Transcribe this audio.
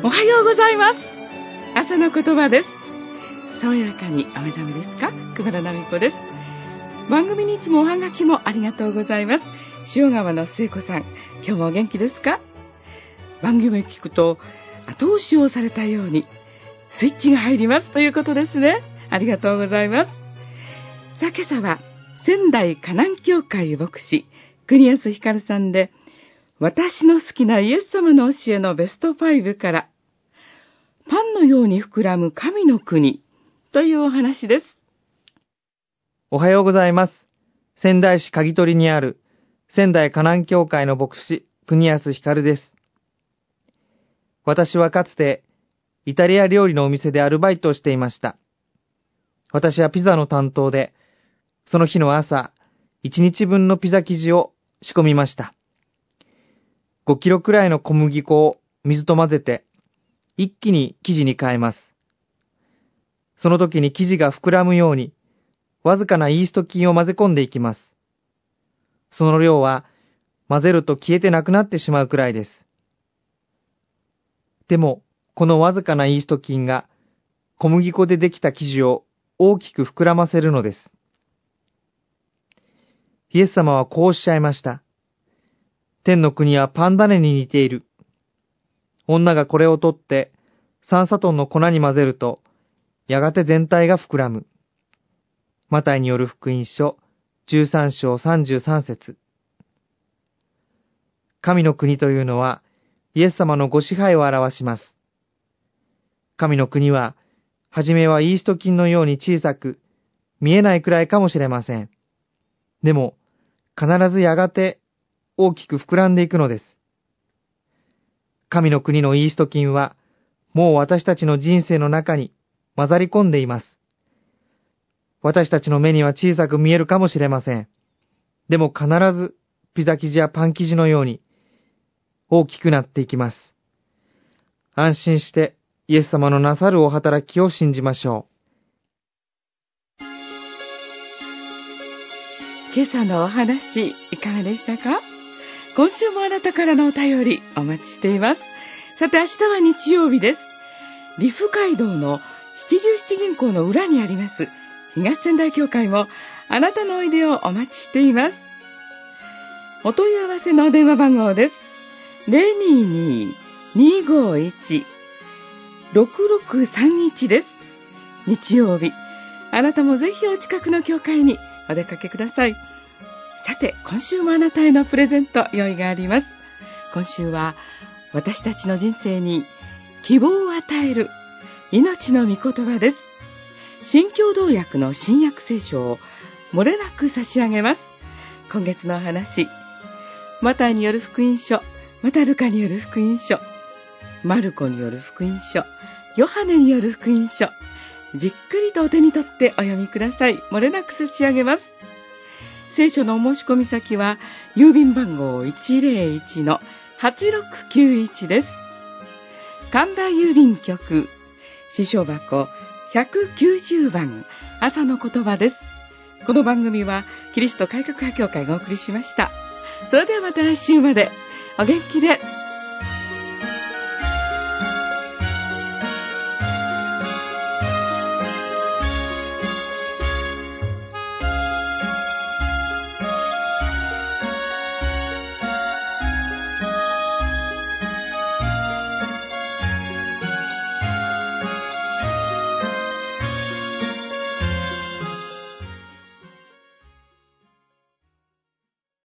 おはようございます。朝の言葉です。爽やかにお目覚めですか？熊田奈美子です。番組にいつもおはがきもありがとうございます。塩川の聖子さん、今日もお元気ですか？番組を聞くと後押しをされたようにスイッチが入りますということですね。ありがとうございます。さあ、今朝は仙台河南教会牧師国安ひかるさんで、私の好きなイエス様の教えのベスト5から、パンのように膨らむ神の国というお話です。 おはようございます。仙台市鍵取にある仙台河南教会の牧師国安ひかるです。私はかつてイタリア料理のお店でアルバイトをしていました。私はピザの担当で、その日の朝、1日分のピザ生地を仕込みました。5キロくらいの小麦粉を水と混ぜて、一気に生地に変えます。その時に生地が膨らむように、わずかなイースト菌を混ぜ込んでいきます。その量は、混ぜると消えてなくなってしまうくらいです。でも、このわずかなイースト菌が、小麦粉でできた生地を大きく膨らませるのです。イエス様はこうおっしゃいました。天の国はパン種に似ている。女がこれを取って3サトンの粉に混ぜると、やがて全体が膨らむ。マタイによる福音書13章33節。神の国というのは、イエス様のご支配を表します。神の国は、はじめはイースト菌のように小さく、見えないくらいかもしれません。でも、必ずやがて大きく膨らんでいくのです。神の国のイースト菌は、もう私たちの人生の中に混ざり込んでいます。私たちの目には小さく見えるかもしれません。でも必ずピザ生地やパン生地のように大きくなっていきます。安心してイエス様のなさるお働きを信じましょう。 今朝のお話いかがでしたか？今週もあなたからのお便りお待ちしています。さて、明日は日曜日です。利府街道の七十七銀行の裏にあります東仙台教会もあなたのおいでをお待ちしています。お問い合わせの電話番号です。 022-251-6631 です。日曜日、あなたもぜひお近くの教会にお出かけください。さて、今週もあなたへのプレゼント用意があります。今週は私たちの人生に希望を与える命の御言葉です。新共同訳の新約聖書を漏れなく差し上げます。今月のお話、マタイによる福音書、またルカによる福音書、マルコによる福音書、ヨハネによる福音書、じっくりとお手に取ってお読みください。漏れなく差し上げます。聖書のお申し込み先は郵便番号 101-8691 です。神田郵便局支所箱190番、朝の言葉です。この番組はキリスト改革派教会がお送りしました。それではまた来週までお元気で。